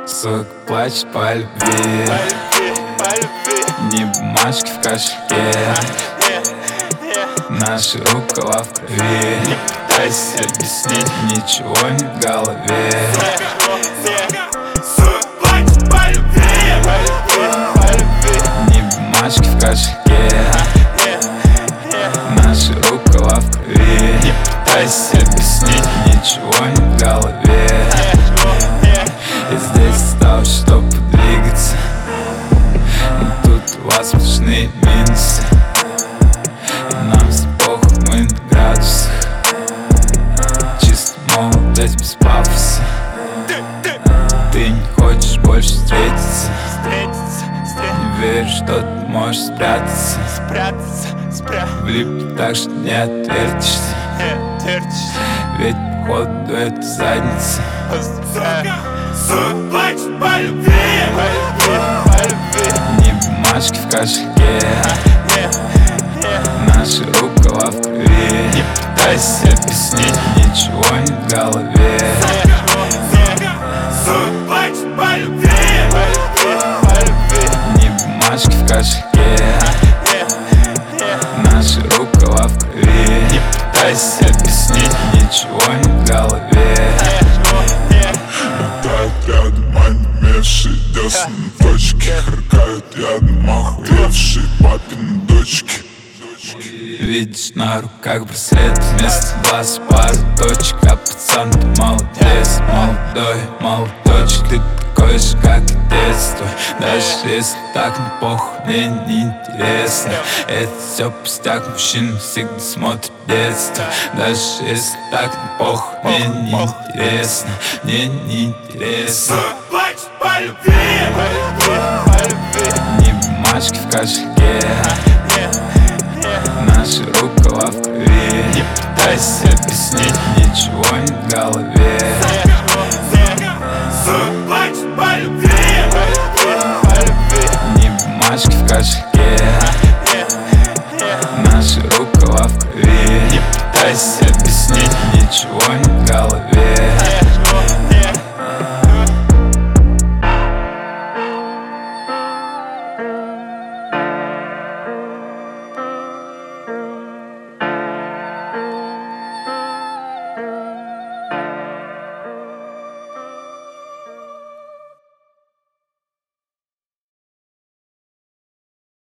Сука плачет по любви, не бумажки в кошельке, наши рукава в крови. Не пытайся объяснить, ничего не в голове. Сука плачет по любви, не бумажки в кошельке, наши рукава в крови. Не пытайся объяснить, ничего не в голове. Я здесь стал, чтобы двигаться, но тут у вас сплошные минусы. И нам все похуй, мы на градусах. Чисто молодость без пафоса. Ты не хочешь больше встретиться, не веришь, что ты можешь спрятаться. Влип так, что не отвертишься, ведь походу это задница. Сука плачет по любви, не бумажки в кошельке, наши рукава в крови. Не пытайся объяснить, ничего не в голове. Сука плачет по любви, не бумажки в кошельке, наши рукава в крови. Не пытайся объяснить, ничего не в голове. Летают рядом онемевшие десны на точке, рыкают рядом охуевшие папины дочки. Видишь на руках браслет, вместо глаз пару точек. А пацан ты молодец, молодой, молоточек. Ты такой же, как и детство. Даже если так, не похуй, мне не интересно. Это все пустяк, мужчина всегда смотрит детство. Даже если так, не похуй, мне не интересно. Мне не интересно. сука плачет по любви, Не бумажки в кошельке, наши рукава в крови. Не пытайся объяснить, ничего не в голове. сука плачет по любви, Не бумажки в кошельке,